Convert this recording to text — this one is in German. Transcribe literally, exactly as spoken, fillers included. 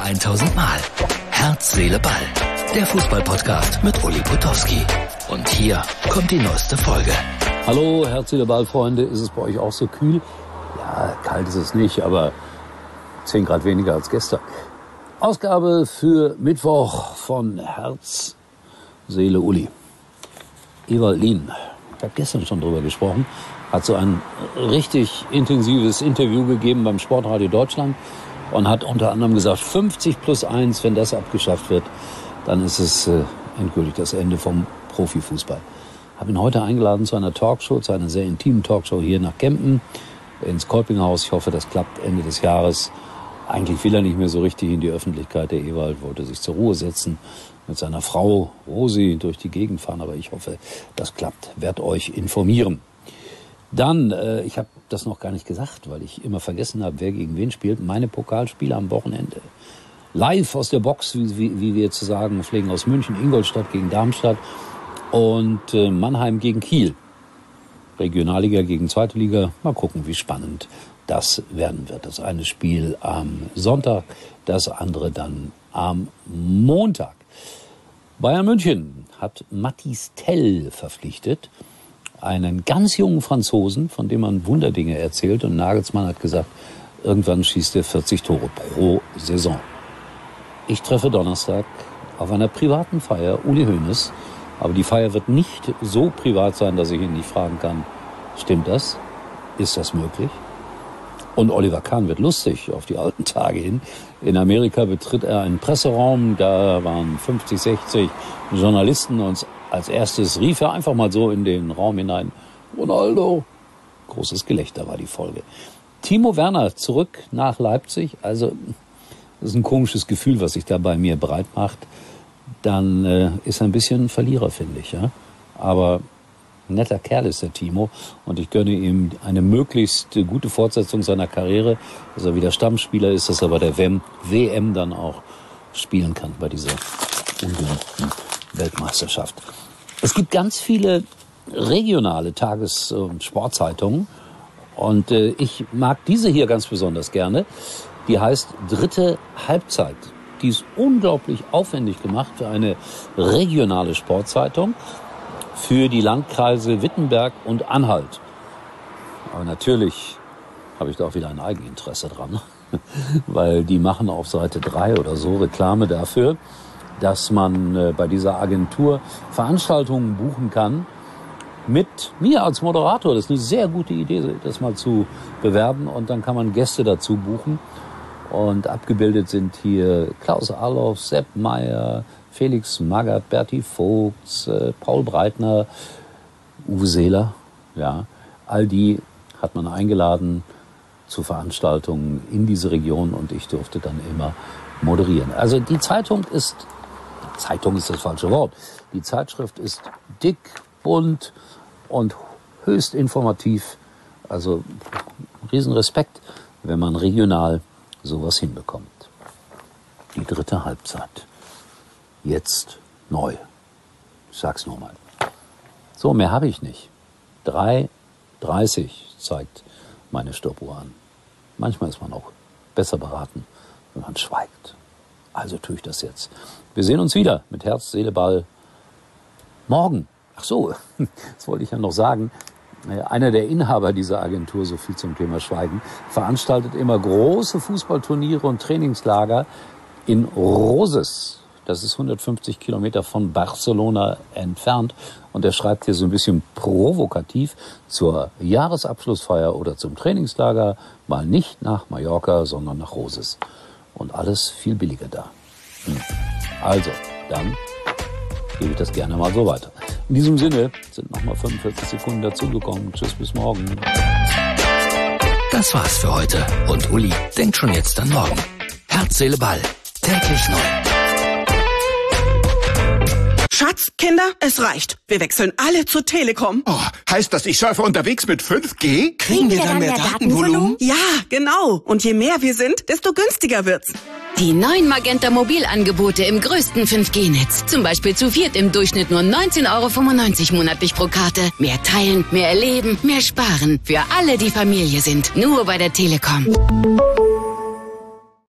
tausend Mal. Herz, Seele, Ball. Der Fußball-Podcast mit Uli Potowski. Und hier kommt die neueste Folge. Hallo, Herz, Seele, Ball, Freunde. Ist es bei euch auch so kühl? Ja, kalt ist es nicht, aber zehn Grad weniger als gestern. Ausgabe für Mittwoch von Herz, Seele, Uli. Ewald Lien, ich habe gestern schon drüber gesprochen, hat so ein richtig intensives Interview gegeben beim Sportradio Deutschland und hat unter anderem gesagt, fünfzig plus eins, wenn das abgeschafft wird, dann ist es äh, endgültig das Ende vom Profifußball. Habe ihn heute eingeladen zu einer Talkshow, zu einer sehr intimen Talkshow hier nach Kempen, ins Kolpinghaus. Ich hoffe, das klappt Ende des Jahres. Eigentlich will er nicht mehr so richtig in die Öffentlichkeit. Der Ewald wollte sich zur Ruhe setzen, mit seiner Frau Rosi durch die Gegend fahren. Aber ich hoffe, das klappt. Werd euch informieren. Dann, äh, ich habe das noch gar nicht gesagt, weil ich immer vergessen habe, wer gegen wen spielt. Meine Pokalspiele am Wochenende. Live aus der Box, wie, wie, wie wir zu sagen pflegen, aus München, Ingolstadt gegen Darmstadt und äh, Mannheim gegen Kiel. Regionalliga gegen Zweite Liga. Mal gucken, wie spannend das werden wird. Das eine Spiel am Sonntag, das andere dann am Montag. Bayern München hat Mathys Tel verpflichtet, einen ganz jungen Franzosen, von dem man Wunderdinge erzählt. Und Nagelsmann hat gesagt, irgendwann schießt er vierzig Tore pro Saison. Ich treffe Donnerstag auf einer privaten Feier Uli Hoeneß. Aber die Feier wird nicht so privat sein, dass ich ihn nicht fragen kann, stimmt das? Ist das möglich? Und Oliver Kahn wird lustig auf die alten Tage hin. In Amerika betritt er einen Presseraum, da waren fünfzig, sechzig Journalisten und als erstes rief er einfach mal so in den Raum hinein, Ronaldo. Großes Gelächter war die Folge. Timo Werner zurück nach Leipzig, also das ist ein komisches Gefühl, was sich da bei mir breit macht. Dann äh, ist er ein bisschen Verlierer, finde ich. Ja? Aber ein netter Kerl ist der Timo und ich gönne ihm eine möglichst gute Fortsetzung seiner Karriere, dass er wieder Stammspieler ist, dass er bei der W M dann auch spielen kann bei dieser ungeliebten Weltmeisterschaft. Es gibt ganz viele regionale Tages- und Sportzeitungen und äh, ich mag diese hier ganz besonders gerne. Die heißt Dritte Halbzeit. Die ist unglaublich aufwendig gemacht für eine regionale Sportzeitung für die Landkreise Wittenberg und Anhalt. Aber natürlich habe ich da auch wieder ein Eigeninteresse dran, weil die machen auf Seite drei oder so Reklame dafür, dass man bei dieser Agentur Veranstaltungen buchen kann mit mir als Moderator. Das ist eine sehr gute Idee, das mal zu bewerben und dann kann man Gäste dazu buchen. Und abgebildet sind hier Klaus Arloff, Sepp Meier, Felix Magath, Berti Vogts, äh, Paul Breitner, Uwe Seeler. Ja, all die hat man eingeladen zu Veranstaltungen in diese Region und ich durfte dann immer moderieren. Also die Zeitung ist, Zeitung ist das falsche Wort, die Zeitschrift ist dick, bunt und höchst informativ. Also Riesenrespekt, wenn man regional sowas hinbekommt. Die dritte Halbzeit. Jetzt neu. Ich sag's nur mal. So, mehr habe ich nicht. drei dreißig zeigt meine Stoppuhr an. Manchmal ist man auch besser beraten, wenn man schweigt. Also tue ich das jetzt. Wir sehen uns wieder mit Herz, Seele, Ball morgen. Ach so, das wollte ich ja noch sagen. Einer der Inhaber dieser Agentur, so viel zum Thema Schweigen, veranstaltet immer große Fußballturniere und Trainingslager in Roses. Das ist hundertfünfzig Kilometer von Barcelona entfernt. Und er schreibt hier so ein bisschen provokativ zur Jahresabschlussfeier oder zum Trainingslager mal nicht nach Mallorca, sondern nach Roses. Und alles viel billiger da. Hm. Also, dann gebe ich das gerne mal so weiter. In diesem Sinne sind nochmal fünfundvierzig Sekunden dazugekommen. Tschüss, bis morgen. Das war's für heute. Und Uli denkt schon jetzt an morgen. Herz, Seele, Ball. Täglich neu. Schatz, Kinder, es reicht. Wir wechseln alle zur Telekom. Oh, heißt das, ich surfe unterwegs mit fünf G? Kriegen wir dann mehr Datenvolumen? Ja, genau. Und je mehr wir sind, desto günstiger wird's. Die neuen Magenta Mobilangebote im größten fünf G Netz. Zum Beispiel zu viert im Durchschnitt nur neunzehn Euro fünfundneunzig monatlich pro Karte. Mehr teilen, mehr erleben, mehr sparen. Für alle, die Familie sind. Nur bei der Telekom.